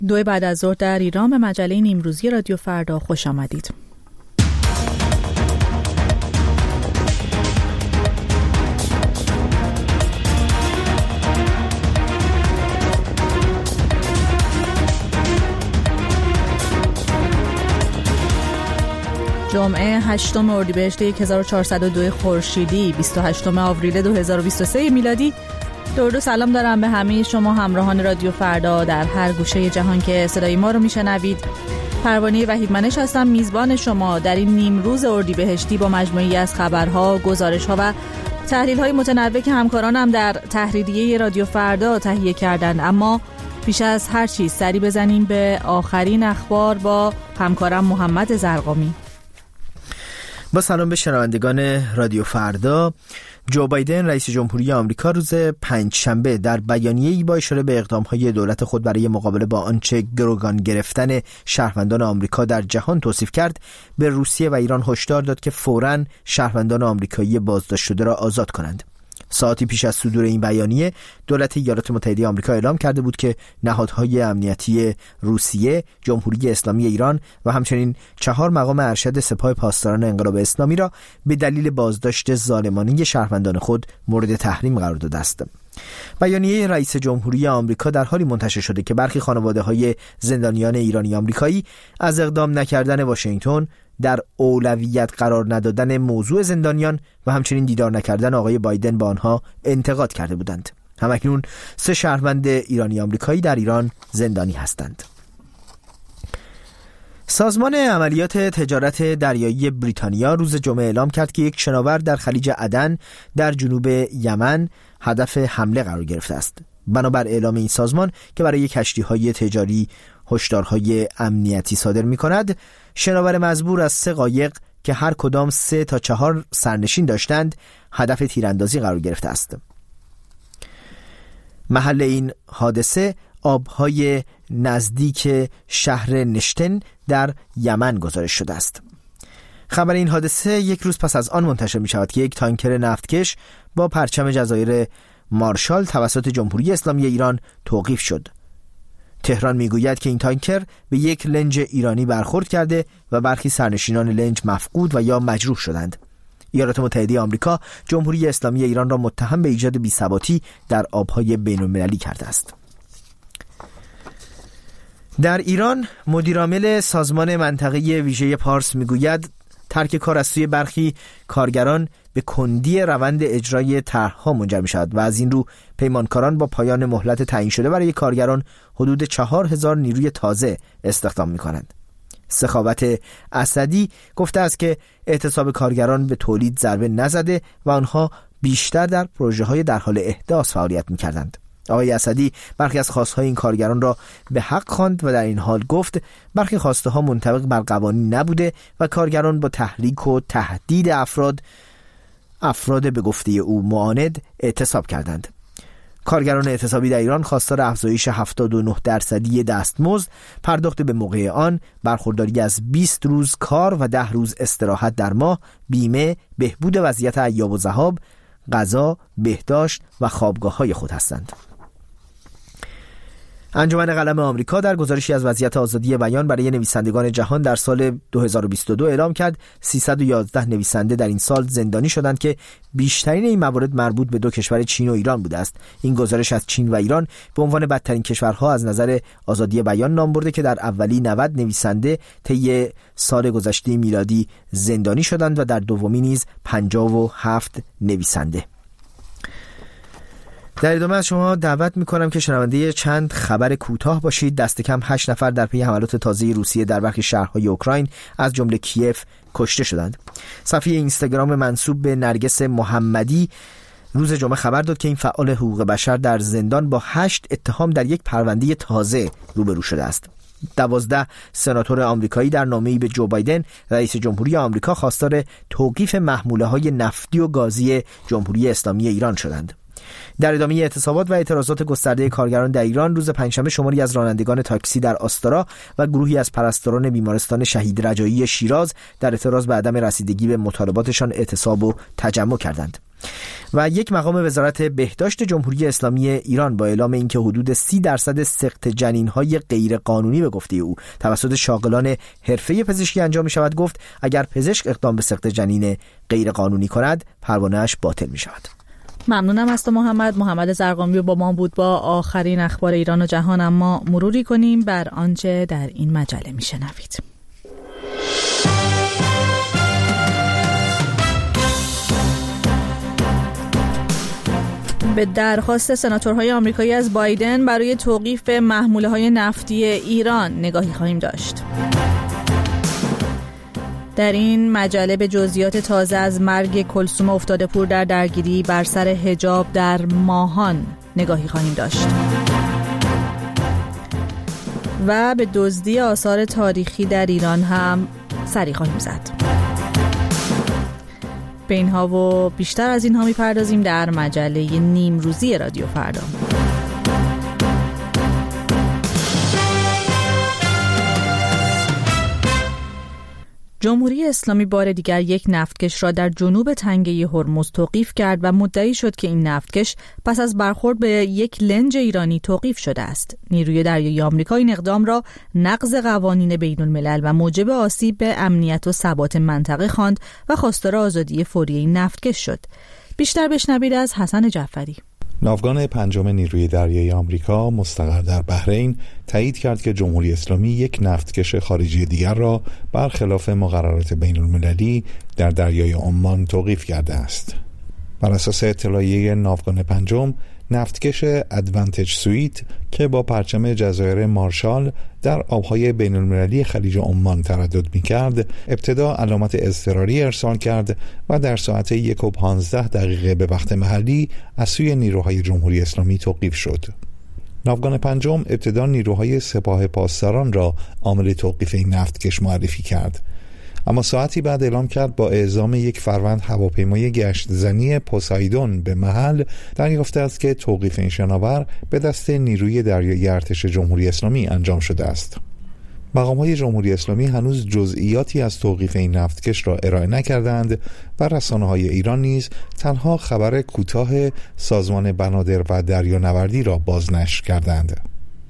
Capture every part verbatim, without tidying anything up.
دو بعد از ظهر در ایران به مجله نیمروزی رادیو فردا خوش آمدید. جمعه هشتم اردیبهشت هزار و چهارصد و دو خورشیدی، بیست و هشتم آوریل دو هزار و بیست و سه میلادی. درود و سلام دارم به همه شما همراهان رادیو فردا در هر گوشه جهان که صدای ما رو میشنوید. پروانه وحیدمنش هستم، میزبان شما در این نیم روز اردیبهشتی با مجموعی از خبرها، گزارش‌ها و تحلیل‌های متنوع که همکارانم در تحریریه رادیو فردا تهیه کردند. اما پیش از هر چیز سری بزنیم به آخرین اخبار با همکارم محمد زرقامی. با سلام به شنوندگان رادیو فردا. جو بایدن رئیس جمهوری آمریکا روز پنجشنبه در بیانیه‌ای با اشاره به اقدام‌های دولت خود برای مقابله با آنچه گروگان گرفتن شهروندان آمریکا در جهان توصیف کرد، به روسیه و ایران هشدار داد که فوراً شهروندان آمریکایی بازداشت شده را آزاد کنند. ساعتی پیش از صدور این بیانیه، دولت ایالات متحده آمریکا اعلام کرده بود که نهادهای امنیتی روسیه، جمهوری اسلامی ایران و همچنین چهار مقام ارشد سپاه پاسداران انقلاب اسلامی را به دلیل بازداشت ظالمانه شهروندان خود مورد تحریم قرار داده است. بیانیه رئیس جمهوری آمریکا در حالی منتشر شده که برخی خانواده‌های زندانیان ایرانی آمریکایی از اقدام نکردن واشنگتن در اولویت قرار ندادن موضوع زندانیان و همچنین دیدار نکردن آقای بایدن با آنها انتقاد کرده بودند. همکنون سه شهروند ایرانی آمریکایی در ایران زندانی هستند. سازمان عملیات تجارت دریایی بریتانیا روز جمعه اعلام کرد که یک شناور در خلیج عدن در جنوب یمن هدف حمله قرار گرفته است. بنابر اعلام این سازمان که برای کشتی‌های تجاری هشدارهای امنیتی صادر می‌کند، شناور مزبور از سه قایق که هر کدام سه تا چهار سرنشین داشتند هدف تیراندازی قرار گرفته است. محل این حادثه آبهای نزدیک شهر نشتن در یمن گزارش شده است. خبر این حادثه یک روز پس از آن منتشر می شود که یک تانکر نفتکش با پرچم جزایر مارشال توسط جمهوری اسلامی ایران توقیف شد. تهران میگوید که این تانکر به یک لنج ایرانی برخورد کرده و برخی سرنشینان لنج مفقود و یا مجروح شدند. ایالات متحده آمریکا جمهوری اسلامی ایران را متهم به ایجاد بی‌ثباتی در آبهای بین‌المللی کرده است. در ایران مدیرعامل سازمان منطقه ویژه پارس میگوید ترک کار از سوی برخی کارگران به کندی روند اجرای طرح‌ها منجر می‌شود و از این رو پیمانکاران با پایان مهلت تعیین شده برای کارگران حدود چهار هزار نیروی تازه استخدام می‌کنند. سخاوت اسدی گفته است که اعتصاب کارگران به تولید ضربه نزده و آنها بیشتر در پروژه‌های در حال احداث فعالیت می‌کردند. آقای اسدی برخی از خواست‌های این کارگران را به حق خواند و در این حال گفت برخی خواسته‌ها منطبق بر قوانین نبوده و کارگران با تحریک و تهدید افراد افراد به گفته او معاند اعتصاب کردند. کارگران اعتصابی در ایران خواستار افزایش هفتاد و نه درصدی دستمزد، پرداخت به موقع آن، برخورداری از بیست روز کار و ده روز استراحت در ماه، بیمه، بهبود وضعیت ایاب و ذهاب، غذا، بهداشت و خوابگاه‌های خود هستند. انجمن قلم آمریکا در گزارشی از وضعیت آزادی بیان برای نویسندگان جهان در سال دو هزار و بیست و دو اعلام کرد سیصد و یازده نویسنده در این سال زندانی شدند که بیشترین این موارد مربوط به دو کشور چین و ایران بوده است. این گزارش از چین و ایران به عنوان بدترین کشورها از نظر آزادی بیان نام برده که در اولی نود نویسنده طی سال گذشته میلادی زندانی شدند و در دومی نیز پنجاه و هفت نویسنده. در ادامه از شما دعوت میکنم که شنونده چند خبر کوتاه باشید. دست کم هشت نفر در پی حملات تازه روسیه در برخی شهرهای اوکراین از جمله کیف کشته شدند. صفحه اینستاگرام منسوب به نرگس محمدی روز جمعه خبر داد که این فعال حقوق بشر در زندان با هشت اتهام در یک پرونده تازه روبرو شده است. دوازده سناتور آمریکایی در نامه‌ای به جو بایدن رئیس جمهوری آمریکا خواستار توقیف محموله‌های نفتی و گازی جمهوری اسلامی ایران شدند. در ادامه اعتصابات و اعتراضات گسترده کارگران در ایران روز پنجشنبه شماری از رانندگان تاکسی در آستارا و گروهی از پرستاران بیمارستان شهید رجایی شیراز در اعتراض به عدم رسیدگی به مطالباتشان اعتصاب و تجمع کردند. و یک مقام وزارت بهداشت جمهوری اسلامی ایران با اعلام اینکه حدود سی درصد سقط جنین‌های غیر قانونی به گفته او توسط شاغلان حرفه پزشکی انجام می‌شود، گفت اگر پزشک اقدام به سقط جنین غیر قانونی کند پروانه‌اش باطل می‌شود. ممنونم از تو محمد. محمد زرقامی با ما بود با آخرین اخبار ایران و جهان. اما مروری کنیم بر آنچه در این مجله میشنوید. به درخواست سناتورهای آمریکایی از بایدن برای توقیف محموله‌های نفتی ایران نگاهی خواهیم داشت. در این مجله به جزئیات تازه از مرگ کلثوم افتاده پور در درگیری بر سر حجاب در ماهان نگاهی خواهیم داشت و به دزدی آثار تاریخی در ایران هم سری خواهیم زد. به اینها و بیشتر از اینها میپردازیم در مجله نیمروزی رادیو فردا. جمهوری اسلامی بار دیگر یک نفتکش را در جنوب تنگه هرمز توقیف کرد و مدعی شد که این نفتکش پس از برخورد به یک لنج ایرانی توقیف شده است. نیروی دریایی آمریکا این اقدام را نقض قوانین بین الملل و موجب آسیب به امنیت و ثبات منطقه خواند و خواستار آزادی فوری این نفتکش شد. بیشتر بشنوید از حسن جعفری. ناوگان پنجم نیروی دریایی آمریکا مستقر در بحرین تایید کرد که جمهوری اسلامی یک نفتکش خارجی دیگر را برخلاف مقررات بین المللی در دریای عمان توقیف کرده است. بر اساس اطلاعیه ناوگان پنجم، نفتکش ادوانتج سویت که با پرچم جزایر مارشال در آبهای بین المللی خلیج عمان تردد می کرد، ابتدا علامت اضطراری ارسال کرد و در ساعت یک و پانزده دقیقه به وقت محلی از سوی نیروهای جمهوری اسلامی توقیف شد. ناوگان پنجم ابتدا نیروهای سپاه پاسداران را عامل توقیف این نفتکش معرفی کرد، اما ساعتی بعد اعلام کرد با اعزام یک فروند هواپیمای گشت زنی پوسایدون به محل دریافته است که توقیف این شناور به دست نیروی دریایی ارتش جمهوری اسلامی انجام شده است. مقام‌های جمهوری اسلامی هنوز جزئیاتی از توقیف این نفتکش را ارائه نکردند و رسانه‌های ایران نیز تنها خبر کوتاه سازمان بنادر و دریانوردی را بازنشر کردند.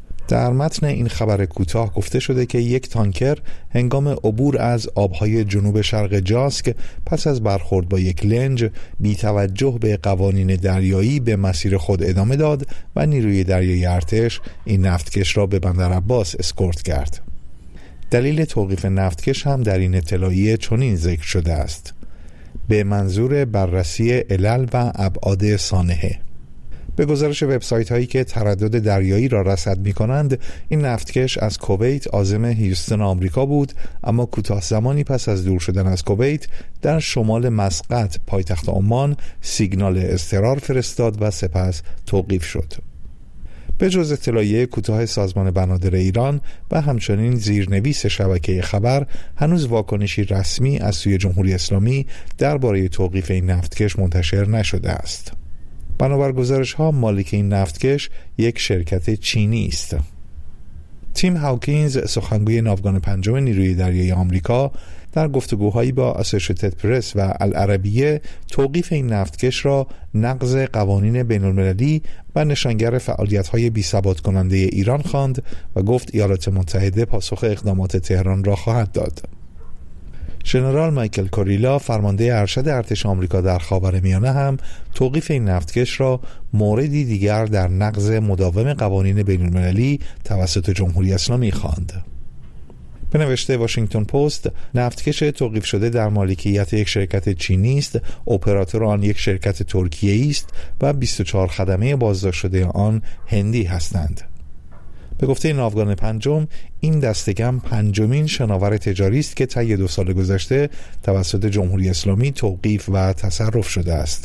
در متن این خبر کوتاه گفته شده که یک تانکر هنگام عبور از آبهای جنوب شرق جاسک پس از برخورد با یک لنج بی توجه به قوانین دریایی به مسیر خود ادامه داد و نیروی دریایی ارتش این نفتکش را به بندر عباس اسکورت کرد. دلیل توقیف نفتکش هم در این اطلاعیه چنین ذکر شده است: به منظور بررسی علل و ابعاد سانحه. به گزارش وبسایت هایی که تردد دریایی را رصد می کنند، این نفتکش از کویت عازم هیوستن آمریکا بود، اما کوتاه زمانی پس از دور شدن از کویت در شمال مسقط پایتخت عمان سیگنال اضطرار فرستاد و سپس توقیف شد. به جز اطلاعیه کوتاه سازمان بنادر ایران و همچنین زیرنویس شبکه خبر، هنوز واکنشی رسمی از سوی جمهوری اسلامی درباره توقیف این نفتکش منتشر نشده است. بنابر گزارش ها مالک این نفتکش یک شرکت چینی است. تیم هاوکینز، سخنگوی ناوگان پنجم نیروی دریایی آمریکا، در گفتگوهایی با اسوشیتد پرس و العربیه توقیف این نفتکش را نقض قوانین بین المللی و نشانگر فعالیت‌های بی‌ثبات کننده ایران خواند و گفت ایالات متحده پاسخ اقدامات تهران را خواهد داد. ژنرال مایکل کوریلا، فرمانده ارشد ارتش آمریکا در خاورمیانه، هم توقیف این نفتکش را موردی دیگر در نقض مداوم قوانین بین المللی توسط جمهوری اسلامی خواند. به نوشته واشنگتن پست، نفتکش توقیف شده در مالکیت یک شرکت چینی است، اپراتور آن یک شرکت ترکیه‌ای است و بیست و چهار خدمه بازداشت شده آن هندی هستند. به گفته ناوگان پنجم، این دستگم پنجمین شناور تجاری است که طی دو سال گذشته توسط جمهوری اسلامی توقیف و تصرف شده است.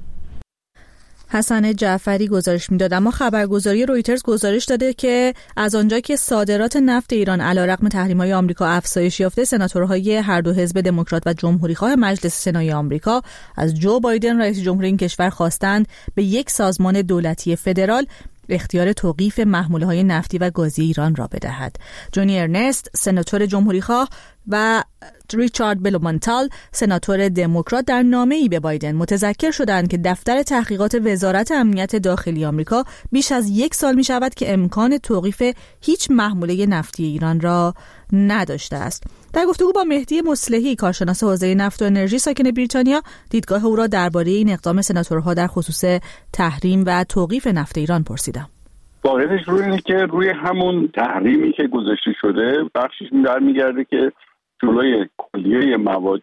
حسن جعفری گزارش میداد. اما خبرگزاری رویترز گزارش داده که از آنجا که صادرات نفت ایران علیرغم تحریم‌های آمریکا افزایش یافته، سناتورهای هر دو حزب دموکرات و جمهوری‌خواه مجلس سنای آمریکا از جو بایدن رئیس جمهور این کشور خواستند به یک سازمان دولتی فدرال اختیار توقیف محموله‌های نفتی و گازی ایران را بدهد. جونی ارنست، سناتور جمهوری‌خواه، و ریچارد بلومنتال سناتور دموکرات در نامه‌ای به بایدن متذکر شدند که دفتر تحقیقات وزارت امنیت داخلی آمریکا بیش از یک سال می شود که امکان توقیف هیچ محموله نفتی ایران را نداشته است. در گفتگو با مهدی مصلحی کارشناس حوزه نفت و انرژی ساکن بریتانیا، دیدگاه او را درباره این اقدام سناتورها در خصوص تحریم و توقیف نفت ایران پرسیدم. واقعیتش روی اینه که روی همون تحریمی که گذاشته شده بخشش برمیگرده که جلوی کلیه مواد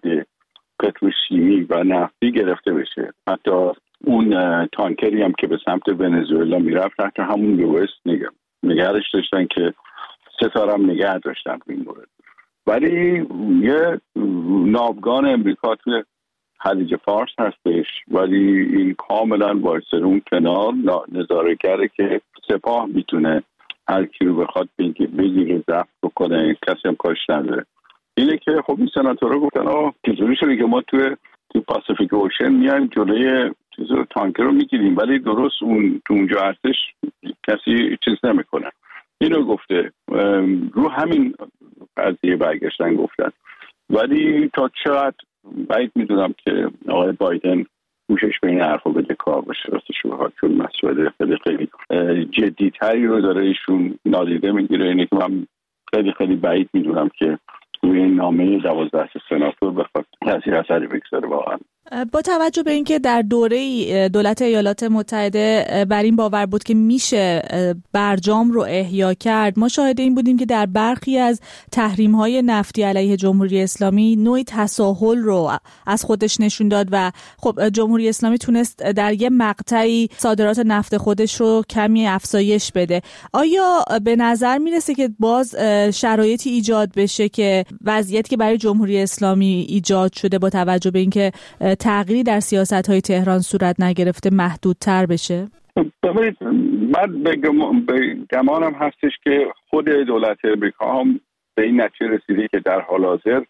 پتروشیمی و نفتی گرفته بشه. حتی اون تانکری هم که به سمت ونزوئلا میرفت تحت همون یو اس نگهش داشتن که ستاره هم نگه داشتن به این مورد. ولی یه ناوگان امریکا توی خلیج فارس هستش، ولی این کاملا وایسر اون کنار نظاره کرده که سپاه میتونه هر کی رو بخواد بگیره ضبط بکنه، کسی هم کارش نداره. اینه که خب این سناتورها گفتن آه چطوری شده که ما توی تو پاسیفیک اوشن میایم جلوی چیز رو تانکر رو میگیریم ولی درست اون تو اونجا هستش کسی چیز نمیکنه. اینو گفته رو همین قضیه برگشتن گفتن. ولی تا چقدر باید میدونم که آقای بایدن گوشش به این حرفا بده کار باشه راستش بخواد، چون مسئله خیلی خیلی جدی‌تری رو داره ایشون نادیده میگیره. اینه که من خیلی خیلی بعید میدونم که روی این نامه دوازده سناتور بخواد تأثیر اثری بگذاره. واقعا با توجه به اینکه در دوره دولت ایالات متحده بر این باور بود که میشه برجام رو احیا کرد، ما شاهد این بودیم که در برخی از تحریم‌های نفتی علیه جمهوری اسلامی نوعی تساهل رو از خودش نشون داد و خب جمهوری اسلامی تونست در یه مقطعی صادرات نفت خودش رو کمی افزایش بده. آیا به نظر میرسه که باز شرایطی ایجاد بشه که وضعیتی که برای جمهوری اسلامی ایجاد شده با توجه به اینکه تغییری در سیاست‌های تهران صورت نگرفته محدودتر بشه؟ ببینید من به گمانم هستش که خود دولت امریکا هم به این نتیجه رسیده که در حال حاضر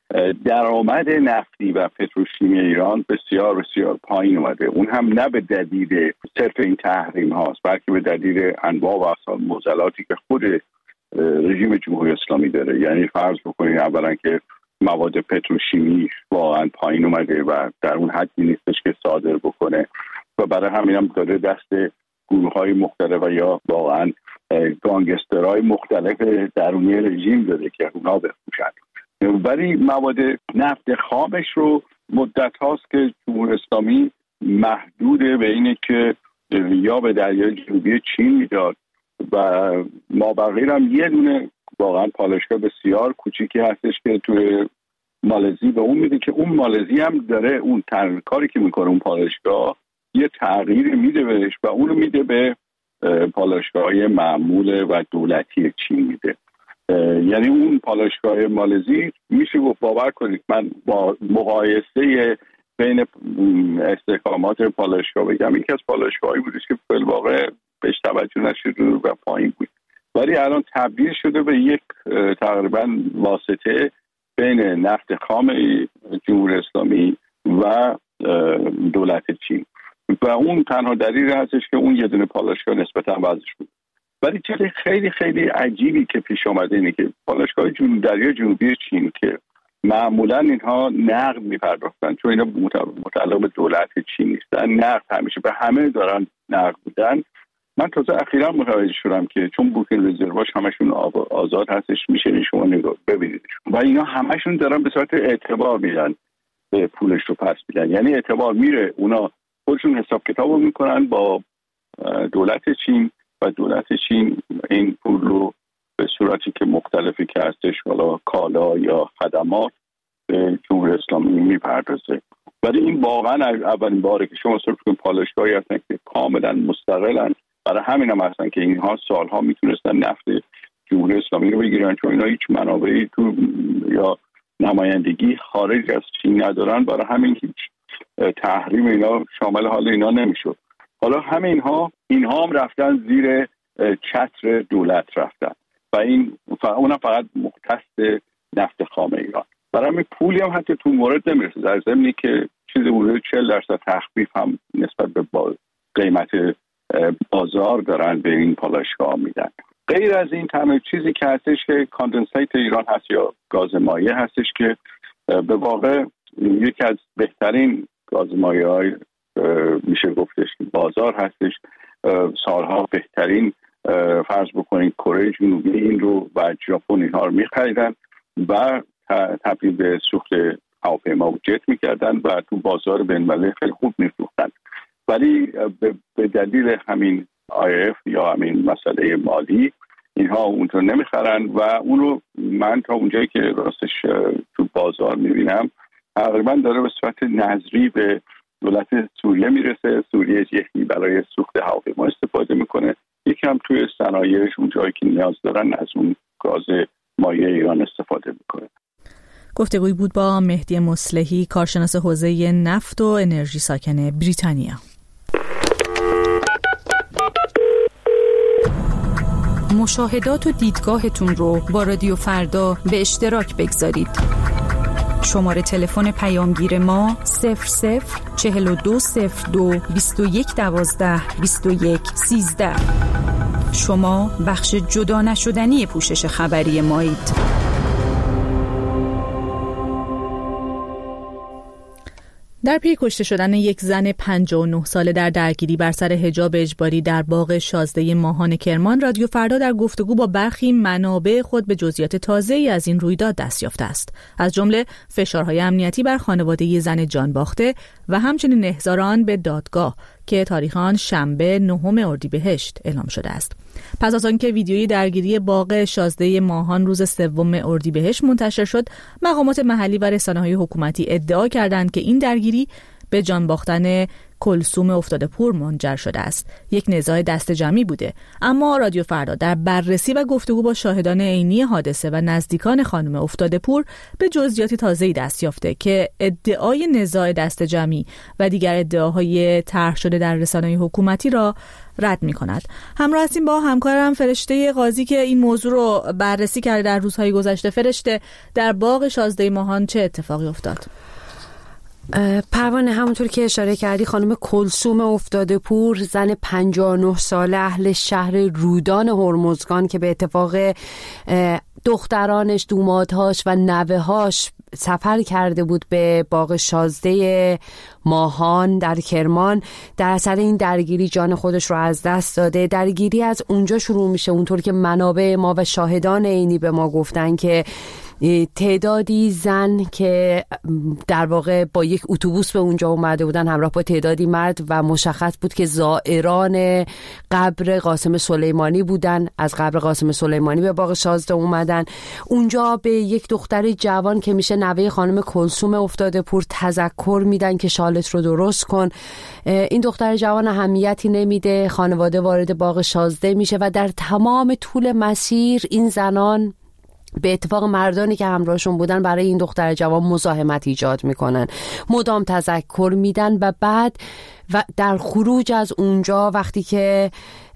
درآمد نفتی و پتروشیمی ایران بسیار بسیار پایین اومده. اون هم نه به دلیل صرف این تحریم هاست بلکه به دلیل انواع و اقسام معضلاتی که خود رژیم جمهوری اسلامی داره. یعنی فرض بکنید اولا که مواد پتروشیمی واقعا پایین اومده و در اون حدی نیستش که صادر بکنه و برای همین هم داره دست گروه‌های مختلف و یا واقعا گانگسترهای مختلف درونی رژیم داده که اونا بفروشن. ولی مواد نفت خامش رو مدت هاست که جمهوری اسلامی محدوده به اینه که یا به دریای جنوبی چین میداد و مابقی هم یه دونه واقعا پالایشگاه بسیار کوچیکی هستش که توی مالزی به اون میده که اون مالزی هم داره اون تر... کاری که میکنه اون پالایشگاه یه تغییر میده بهش و اونو میده به پالایشگاه‌های معمول و دولتی چین میده. یعنی اون پالایشگاه مالزی میشه گفت باور کنید من با مقایسه بین استحکامات پالایشگاه بگم یکی از پالایشگاهایی بودش که فی الواقع بهش توجه نشده و پایین بود، ولی الان تبدیل شده به یک تقریبا واسطه بین نفت خام جمهوری اسلامی و دولت چین و اون تنها دلیل هستش که اون یه دونه پالایشگاه نسبتا وضعش بود. ولی چیز خیلی خیلی عجیبی که پیش آمده اینه که پالایشگاه جنوب دریای جنوبی چین که معمولا اینها نقد میپرداختن چون اینا متعلق به دولت چین نیستن، نقد همیشه به همه دارن نقد بودن. من تازه اخیراً متوجه شدم که چون بوکینگ رزرواش همشون آزاد هستش میشه شما نگاه ببینیدش و اینا همشون دارن به صورت اعتبار میدن به پولش رو پس میدن. یعنی اعتبار میره اونا خودشون حساب کتابو میکنن با دولت چین و دولت چین این پول رو به صورتی که مختلفی که هستش حالا کالا یا خدمات به جمهوری اسلامی میپردازه. ولی این واقعا اولین باره که شما صرف کنید پالایشگاهی هستن که کاملا مستقلن. برای همین هم هستن که اینها سالها میتونستن نفت جمهوری اسلامی رو بگیرن چون اینا هیچ منابعی تو یا نمایندگی خارج از چین ندارن. برای همین هیچ تحریم اینا شامل حال اینا نمیشد. حالا همه اینها اینها هم رفتن زیر چتر دولت رفتن و این اونم فقط مختص نفت خام ایران. برای همین پولی هم حتی تو مورد نمیرسه، در ضمنی که چیزی حدود چهل درصد تخفیف هم نسبت به قیمت بازار دارن به این پالایشگاه میدن. غیر از این تنها چیزی که هستش که کاندنسیت ایران هست یا گاز مایع هستش که به واقع یکی از بهترین گاز مایع های میشه گفتش که بازار هستش. سالها بهترین فرض بکنید کره جنوبی این رو و ژاپن اینها رو میخریدن و تبدیل به سوخت هواپیما و جت میکردن و تو بازار بین‌المللی خیلی خوب میفروختن. ولی به دلیل همین آی اف یا همین مسئله مالی اینها اونجا نمیخرن و اون رو من تا اونجایی که راستش تو بازار میبینم تقریبا داره به صورت نظری به دولت سوریه میرسه. سوریه یکی برای سوخت هواپیما استفاده میکنه، یکی هم توی صنایعش اونجایی که نیاز دارن از اون گاز مایع ایران استفاده میکنه. گفتگویی بود با مهدی مصلحی، کارشناس حوزه نفت و انرژی ساکن بریتانیا. مشاهدات و دیدگاهتون رو با رادیو فردا به اشتراک بگذارید. شماره تلفن پیامگیر ما صفر صفر چهل و دو صفر دو بیست و یک دوازده بیست و یک سیزده. شما بخش جدا نشدنی پوشش خبری مایید. در پی کشته شدن یک زن پنجاه و نه ساله در درگیری بر سر حجاب اجباری در باغ شازده ماهان کرمان، رادیو فردا در گفتگو با برخی منابع خود به جزئیات تازه‌ای از این رویداد دست یافته است، از جمله فشارهای امنیتی بر خانواده زن جان باخته و همچنین احضار آن به دادگاه که تاریخ آن شنبه نهم اردیبهشت اعلام شده است. پس از آنکه ویدیوی درگیری باغ شازده ماهان روز سوم اردیبهشت منتشر شد، مقامات محلی و رسانه‌های حکومتی ادعا کردند که این درگیری به جان باختن کلثوم افتاده پور منجر شده است. یک نزاع دست جمعی بوده، اما رادیو فردا در بررسی و گفتگو با شاهدان عینی حادثه و نزدیکان خانم افتاده پور به جزئیات تازه‌ای دست یافته که ادعای نزاع دست جمعی و دیگر ادعاهای طرح شده در رسانه‌های حکومتی را رد می‌کند. همراه هستیم با همکارم فرشته قاضی که این موضوع رو بررسی کرده در روزهای گذشته. فرشته، در باغ شازده ماهان چه اتفاقی افتاد؟ پروانه، همونطور که اشاره کردی، خانم کلثوم افتاده پور، زن پنجاه و نه ساله اهل شهر رودان هرمزگان که به اتفاق دخترانش، دومادهاش و نوه‌هاش سفر کرده بود به باغ شازده ماهان در کرمان، در اثر این درگیری جان خودش رو از دست داده. درگیری از اونجا شروع میشه، اونطور که منابع ما و شاهدان عینی به ما گفتن که تعدادی زن که در واقع با یک اتوبوس به اونجا اومده بودن همراه با تعدادی مرد و مشخص بود که زائران قبر قاسم سلیمانی بودن، از قبر قاسم سلیمانی به باغ شازده اومدن. اونجا به یک دختر جوان که میشه نوه خانم کلثوم افتاده پور تذکر میدن که شالت رو درست کن. این دختر جوان اهمیتی نمیده، خانواده وارد باغ شازده میشه و در تمام طول مسیر این زنان به اتفاق مردانی که همراهشون بودن برای این دختر جوان مزاحمت ایجاد میکنن، مدام تذکر میدن و بعد و در خروج از اونجا وقتی که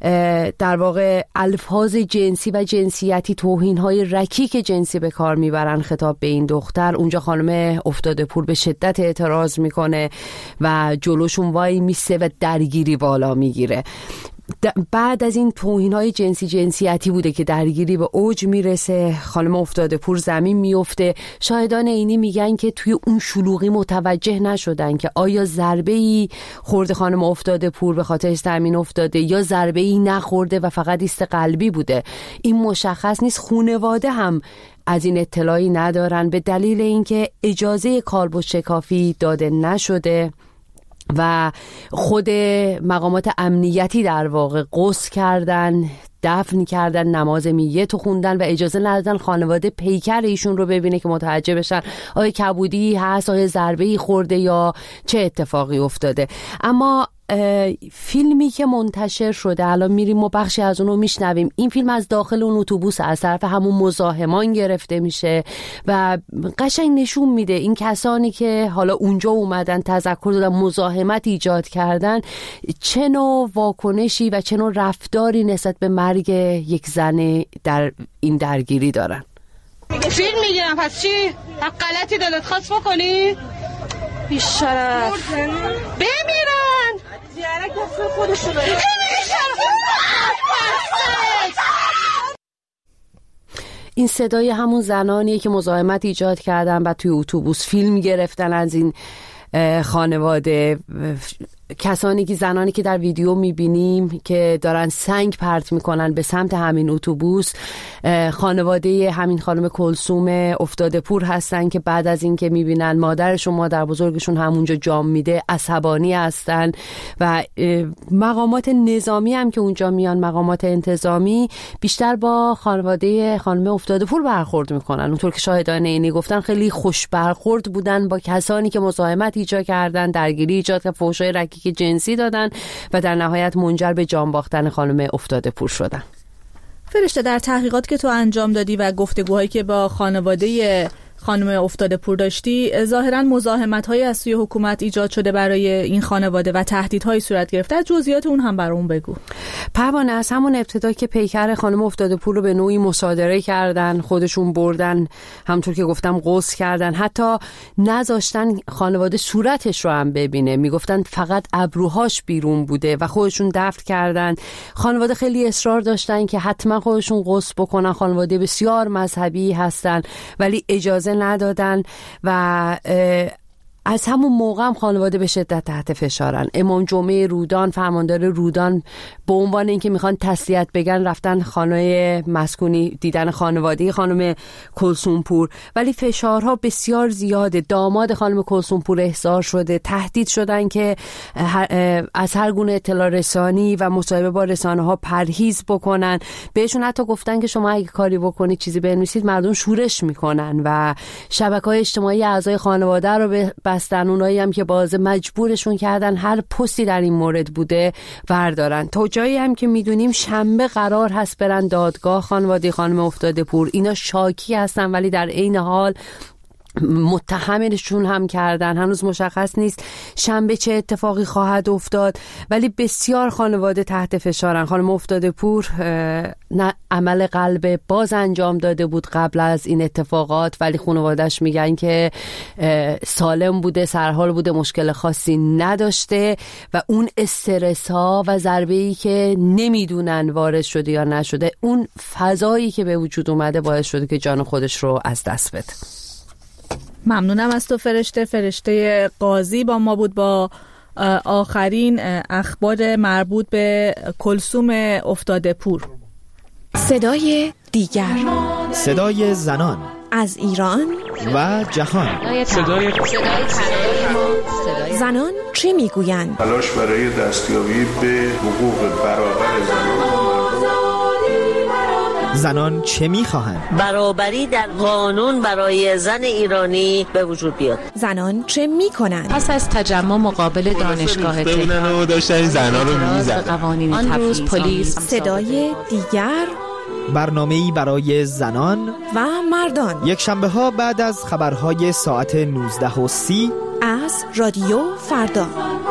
در واقع الفاظ جنسی و جنسیتی، توهین‌های رکیک جنسی به کار میبرن خطاب به این دختر، اونجا خانم افتاده پور به شدت اعتراض میکنه و جلوشون وای میسته و درگیری بالا میگیره. بعد از این توهین‌های جنسی جنسیتی بوده که درگیری به اوج میرسه، خانم افتاده پور زمین میفته. شاهدان عینی میگن که توی اون شلوغی متوجه نشدن که آیا ضربه‌ای خورده خانم افتاده پور به خاطر زمین افتاده یا ضربه‌ای نخورده و فقط ایست قلبی بوده. این مشخص نیست. خانواده هم از این اطلاعی ندارن به دلیل اینکه اجازه کالبد شکافی داده نشده و خود مقامات امنیتی در واقع غسل کردن، دفن کردن، نماز میت خوندن و اجازه ندادن خانواده پیکر ایشون رو ببینه که متوجه بشن آیا کبودی هست، آیا ضربه‌ای خورده یا چه اتفاقی افتاده. اما فیلمی که منتشر شده، الان میریم و بخشی از اونو میشنویم، این فیلم از داخل اون اتوبوس از طرف همون مزاحمان گرفته میشه و قشنگ نشون میده این کسانی که حالا اونجا اومدن تذکر دادن، مزاحمت ایجاد کردن، چه نوع واکنشی و چه نوع رفتاری نسبت به مرگ یک زن در این درگیری دارن. فیلم میگیرم پس چی؟ غلطی دلت خواست بکنی؟ بیشرف بمیرن زیارت گفت خودشون رو بمیرن. این صدای همون زنانیه که مزاحمت ایجاد کردن و توی اتوبوس فیلم گرفتن از این خانواده. کسانی که زنانی که در ویدیو میبینیم که دارن سنگ پرت میکنن به سمت همین اتوبوس، خانواده همین خانم کلثوم افتاده پور هستن که بعد از این که میبینن مادرشون مادر بزرگشون همونجا جام میده عصبانی هستن و مقامات نظامی هم که اونجا میان، مقامات انتظامی، بیشتر با خانواده خانم افتاده پور برخورد میکنن. اونطور که شاهدان عینی گفتن خیلی خوش برخورد بودن با کسانی که مزاحمت ایجاد کردن، درگیری ایجاد کردن، فحشای رکی که جنسی دادن و در نهایت منجر به جان باختن خانم افتاده پور شدن. فرشته، در تحقیقات که تو انجام دادی و گفتگوهایی که با خانواده خانم افتاده پور داشتی، ظاهراً مزاحمت‌های از سوی حکومت ایجاد شده برای این خانواده و تهدیدهای صورت گرفته. از جزئیات اون هم برامون بگو. پروانه، از همون ابتدا که پیکر خانم افتاده پور رو به نوعی مصادره کردن، خودشون بردن، همونطور که گفتم غسل کردن، حتی نذاشتن خانواده صورتش رو هم ببینه، میگفتن فقط ابروهاش بیرون بوده و خودشون دفن کردن. خانواده خیلی اصرار داشتن که حتما خودشون غسل بکنن. خانواده بسیار مذهبی هستن ولی اجازه ندادن و از همون موقع هم خانواده به شدت تحت فشارن. امام جمعه رودان، فرماندار رودان، به عنوان اینکه میخوان تسلیت بگن رفتن خانه مسکونی دیدن خانواده خانم کلثوم پور، ولی فشارها بسیار زیاده. داماد خانم کلثوم پور احضار شده، تهدید شدن که از هر گونه اطلاع رسانی و مصاحبه با رسانه ها پرهیز بکنن. بهشون حتی گفتن که شما اگه کاری بکنید، چیزی بنویسید، مردم شورش میکنن و شبکه‌های اجتماعی اعضای خانواده رو به بستن. اونایی هم که باز مجبورشون کردن هر پستی در این مورد بوده وردارن. تا جایی هم که میدونیم شنبه قرار هست برن دادگاه خانواده خانم افتاده پور. اینا شاکی هستن ولی در عین حال متهمشون هم کردن. هنوز مشخص نیست شنبه چه اتفاقی خواهد افتاد، ولی بسیار خانواده تحت فشارن. خانم افتاده پور نه عمل قلب باز انجام داده بود قبل از این اتفاقات، ولی خانواده‌اش میگن که سالم بوده، سرحال بوده، مشکل خاصی نداشته و اون استرس ها و ضربه‌ای که نمیدونن وارد شده یا نشده، اون فضایی که به وجود اومده باعث شده که جان خودش رو از دست بده. ممنونم از تو فرشته. فرشته قاضی با ما بود با آخرین اخبار مربوط به کلثوم افتاده پور. صدای دیگر، صدای زنان از ایران و جهان. صدای زنان چه میگویند؟ تلاش برای دستیابی به حقوق برابر زنان. زنان چه میخواهند؟ برابری در قانون برای زن ایرانی به وجود بیاد. زنان چه میکنند؟ پس از تجمع مقابل دانشگاه تهران و داشتن زنان رو میزدن. آن روز پلیس. صدای دیگر، برنامه‌ای برای زنان و مردان، یک شنبه ها بعد از خبرهای ساعت نوزده و سی از رادیو فردا.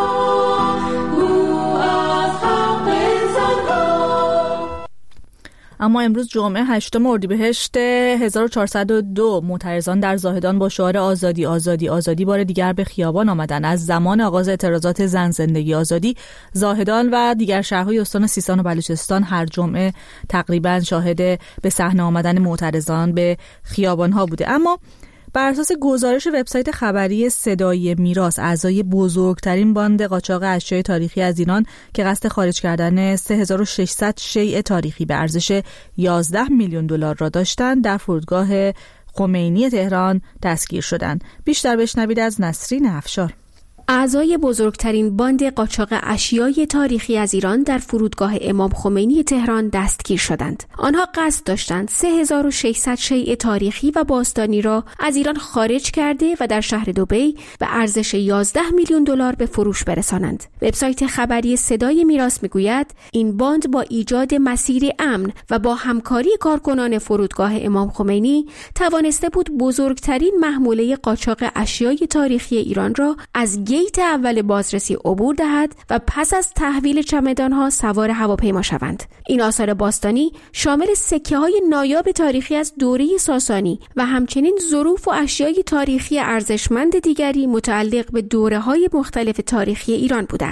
اما امروز جمعه هشتم اردیبهشت هزار و چهارصد و دو معترضان در زاهدان با شعار آزادی آزادی آزادی بار دیگر به خیابان آمدند. از زمان آغاز اعتراضات زن زندگی آزادی، زاهدان و دیگر شهرهای استان سیستان و بلوچستان هر جمعه تقریبا شاهد به صحنه آمدن معترضان به خیابان‌ها بوده. اما بر اساس گزارش وبسایت خبری صدای میراث، اعضای بزرگترین باند قاچاق اشیاء تاریخی از ایران که قصد خارج کردن سه هزار و ششصد شیء تاریخی به ارزش یازده میلیون دلار را داشتند، در فرودگاه خمینی تهران دستگیر شدند. بیشتر بشنوید از نسرین افشار. اعضای بزرگترین باند قاچاق اشیای تاریخی از ایران در فرودگاه امام خمینی تهران دستگیر شدند. آنها قصد داشتند سه هزار و ششصد شیء تاریخی و باستانی را از ایران خارج کرده و در شهر دبی به ارزش یازده میلیون دلار به فروش برسانند. وبسایت خبری صدای میراث میگوید این باند با ایجاد مسیر امن و با همکاری کارکنان فرودگاه امام خمینی توانسته بود بزرگترین محموله قاچاق اشیای تاریخی ایران را از گیت اول بازرسی عبور دهد و پس از تحویل چمدانها سوار هواپیما شوند. این آثار باستانی شامل سکه‌های نایاب تاریخی از دوره ساسانی و همچنین ظروف و اشیای تاریخی ارزشمند دیگری متعلق به دوره‌های مختلف تاریخی ایران بوده است.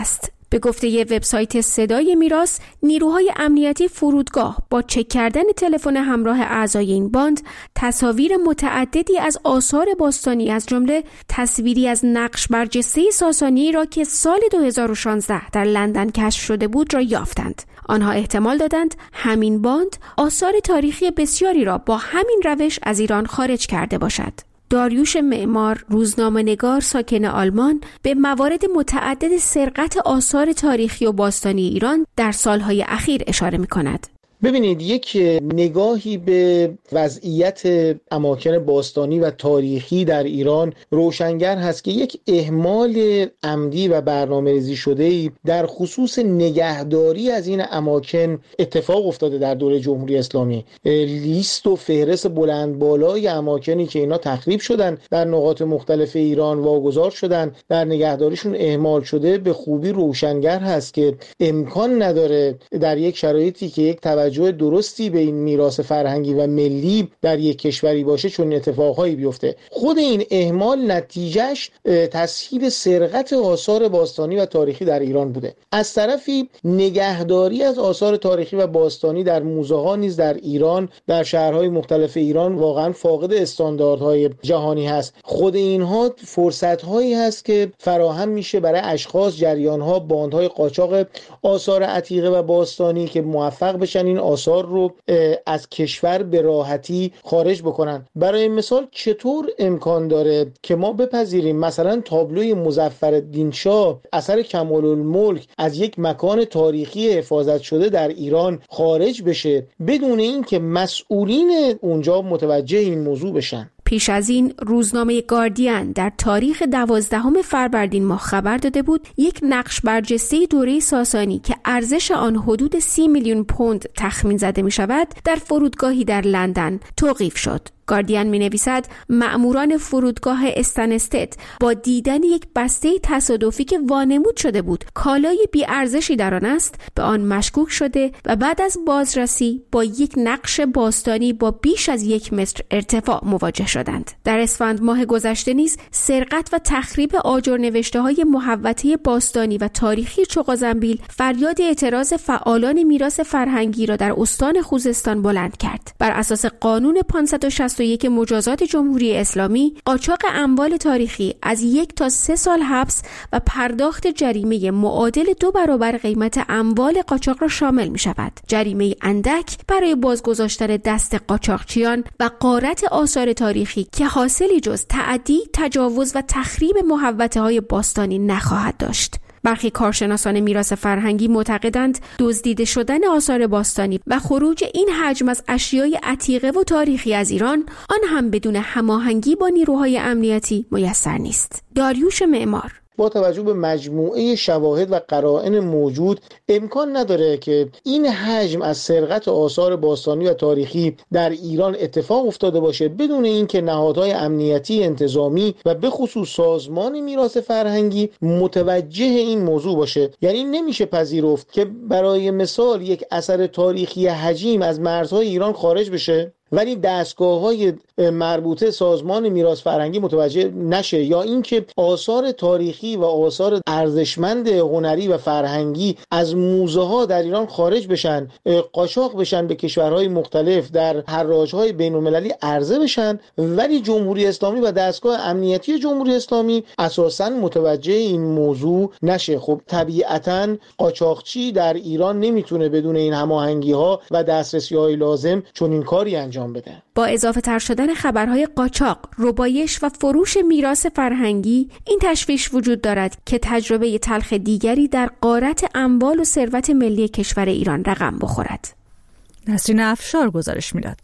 به گفته یه وبسایت صدای میراث، نیروهای امنیتی فرودگاه با چک کردن تلفن همراه اعضای این باند تصاویر متعددی از آثار باستانی از جمله تصویری از نقش برجسته ساسانی را که سال دو هزار و شانزده در لندن کشف شده بود را یافتند. آنها احتمال دادند همین باند آثار تاریخی بسیاری را با همین روش از ایران خارج کرده باشد. داریوش معمار، روزنامه‌نگار ساکن آلمان، به موارد متعدد سرقت آثار تاریخی و باستانی ایران در سالهای اخیر اشاره می‌کند. ببینید، یک نگاهی به وضعیت اماکن باستانی و تاریخی در ایران روشنگر هست که یک اهمال عمدی و برنامه‌ریزی شده‌ای در خصوص نگهداری از این اماکن اتفاق افتاده در دوره جمهوری اسلامی. لیست و فهرست بلند بالای اماکنی که اینا تخریب شدن در نقاط مختلف ایران واگذار شدن، در نگهداریشون اهمال شده، به خوبی روشنگر هست که امکان نداره در یک شرایطی که یک توجه درستی به این میراث فرهنگی و ملی در یک کشوری باشه چون اتفاقهایی بیفته. خود این اهمال نتیجهش تسهیل سرقت آثار باستانی و تاریخی در ایران بوده. از طرفی نگهداری از آثار تاریخی و باستانی در موزه ها نیز در ایران، در شهرهای مختلف ایران واقعا فاقد استانداردهای جهانی هست. خود اینها فرصت‌هایی هست که فراهم میشه برای اشخاص، جریان‌ها، باندهای قاچاق آثار عتیقه و باستانی که موفق بشن این آثار رو از کشور به راحتی خارج بکنن. برای مثال چطور امکان داره که ما بپذیریم مثلا تابلوی مظفرالدین شاه اثر کمال‌الملک از یک مکان تاریخی حفاظت شده در ایران خارج بشه بدون اینکه مسئولین اونجا متوجه این موضوع بشن؟ پیش از این روزنامه گاردین در تاریخ دوازدهم فروردین ماه خبر داده بود یک نقش برجسته دوره ساسانی که ارزش آن حدود سی میلیون پوند تخمین زده می شود در فرودگاهی در لندن توقیف شد. گاردین می نویسد مأموران فرودگاه استنستد با دیدن یک بسته تصادفی که وانمود شده بود کالای بی ارزشی در آن است به آن مشکوک شده و بعد از بازرسی با یک نقش باستانی با بیش از یک متر ارتفاع مواجه شدند. در اسفند ماه گذشته نیز سرقت و تخریب آجر نوشته های محوطه باستانی و تاریخی چغازنبیل فریاد اعتراض فعالان میراث فرهنگی را در استان خوزستان بلند کرد. بر اساس قانون پانصد و شصت و یک مجازات جمهوری اسلامی، قاچاق اموال تاریخی از یک تا سه سال حبس و پرداخت جریمه معادل دو برابر قیمت اموال قاچاق را شامل می شود. جریمه اندک برای بازگذاشتن دست قاچاقچیان و غارت آثار تاریخی که حاصلی جز تعدی، تجاوز و تخریب محوطه های باستانی نخواهد داشت. برخی کارشناسان میراث فرهنگی معتقدند دزدیده شدن آثار باستانی و خروج این حجم از اشیای عتیقه و تاریخی از ایران آن هم بدون هماهنگی با نیروهای امنیتی میسر نیست. داریوش معمار: با توجه به مجموعه شواهد و قرائن موجود امکان نداره که این حجم از سرقت آثار باستانی و تاریخی در ایران اتفاق افتاده باشه بدون اینکه نهادهای امنیتی، انتظامی و به خصوص سازمان میراث فرهنگی متوجه این موضوع باشه. یعنی نمیشه پذیرفت که برای مثال یک اثر تاریخی حجیم از مرزهای ایران خارج بشه ولی دستگاه‌های مربوطه سازمان میراث فرهنگی متوجه نشه، یا اینکه آثار تاریخی و آثار ارزشمند هنری و فرهنگی از موزه‌ها در ایران خارج بشن، قاچاق بشن، به کشورهای مختلف در حراج‌های بین‌المللی عرضه بشن، ولی جمهوری اسلامی و دستگاه امنیتی جمهوری اسلامی اساساً متوجه این موضوع نشه. خب طبیعتاً قاچاقچی در ایران نمیتونه بدون این هماهنگی‌ها و دسترسی‌های لازم چنین کاری انجام بده. با اضافه تر شدن خبرهای قاچاق، ربایش و فروش میراث فرهنگی، این تشویش وجود دارد که تجربه تلخ دیگری در غارت اموال و ثروت ملی کشور ایران رقم بخورد. نسرین افشار گزارش میداد.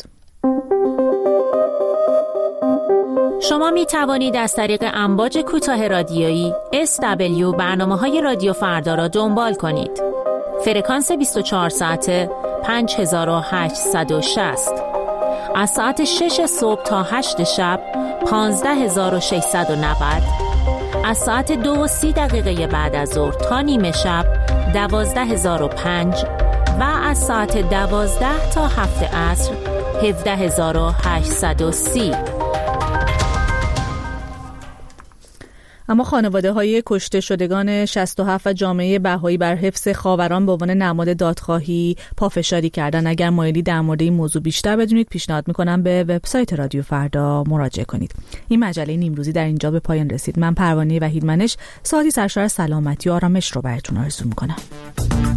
شما می توانید از طریق امواج کوتاه رادیویی اس دبلیو برنامه‌های رادیو فردا را دنبال کنید. فرکانس بیست و چهار ساعته پنج هزار و هشتصد و شصت، از ساعت شش صبح تا هشت شب پانزده هزار و ششصد و نود، از ساعت دو و سی دقیقه بعد از ظهر تا نیمه شب دوازده هزار و پنج و از ساعت دوازده تا هفت عصر هفده هزار و هشتصد و سی. اما خانواده‌های کشته شدگان شصت و هفت و جامعه بهایی بر حفظ خاوران به عنوان نماد دادخواهی پافشاری کردن. اگر مایلی در مورد این موضوع بیشتر بدونید پیشنهاد میکنم به وبسایت رادیو فردا مراجعه کنید. این مجله نیمروزی در اینجا به پایان رسید. من پروانه وحیدمنش ساعتی سرشار سلامتی و آرامش رو براتون آرزو میکنم.